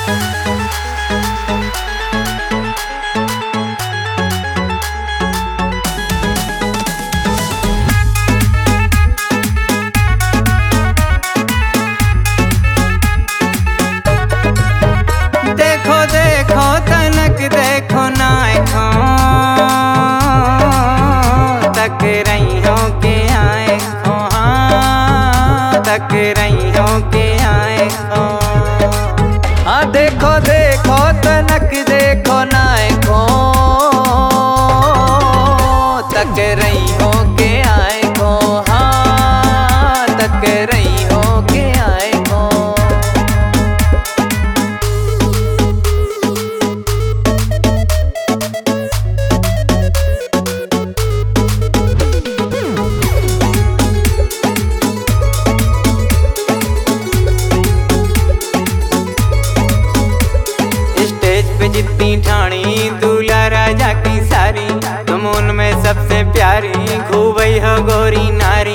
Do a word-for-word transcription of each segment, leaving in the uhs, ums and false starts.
देखो देखो तनक देखो नायको तक रही हो के आए खो, हाँ तक रही हो के आए खो। हाँ देखो देखो तनक देखो नायको तक रही हो के आए खो, हाँ तक रही हो के आए खो। जितनी ठाणी दूल्हा राजा की सारी, तुम उनमें सबसे प्यारी खूबई हो गोरी नारी।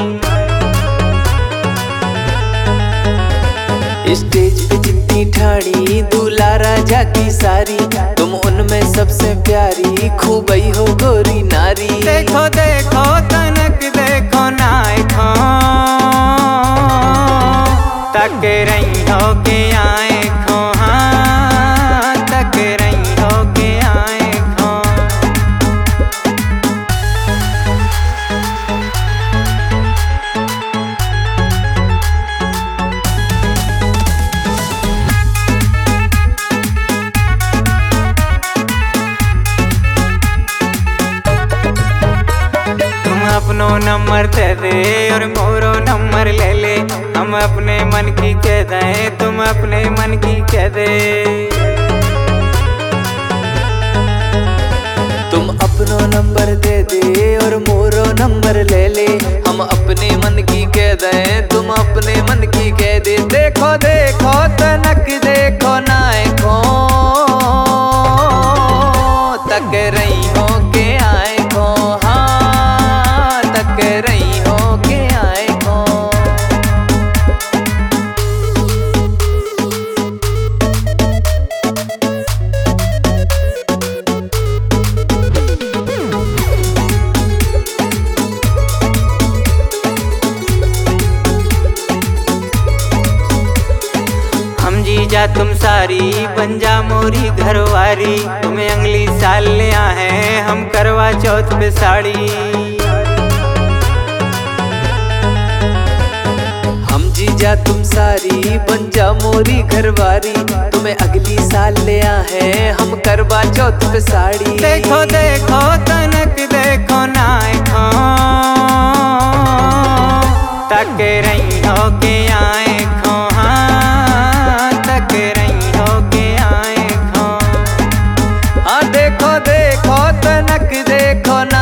स्टेज पे जितनी ठाणी दूल्हा राजा की सारी, तुम उनमें सबसे प्यारी खूबई हो गोरी नारी। देखो देखो तनक देखो नायको तक रही हो के आए खो, अपनो नंबर दे दे और मोरो नंबर ले ले। हम अपने मन की कह दें, तुम अपने मन की कह दे। तुम अपनो नंबर दे दे और मोरो नंबर ले ले। हम अपने मन की कह दें, तुम अपने मन की कह दे। देखो देखो तनक देखो नायको तक रही हो के आए खो, हाँ तक रही हो के आए खो। हम जीजा तुम सारी बन जा मोरी घरवारी। तुम्हें अगली साल ले आए हम करवा चौथ पे साड़ी। हम जीजा तुम सारी बन जा मोरी घरवारी। तुम्हें अगली साल ले आए हम करवा चौथ पे साड़ी। देखो देखो तनक देखो नायको तक रही हो के आए खो, हाँ तक रही हो के आए खो। हाँ देखो देखो तनक देखो ना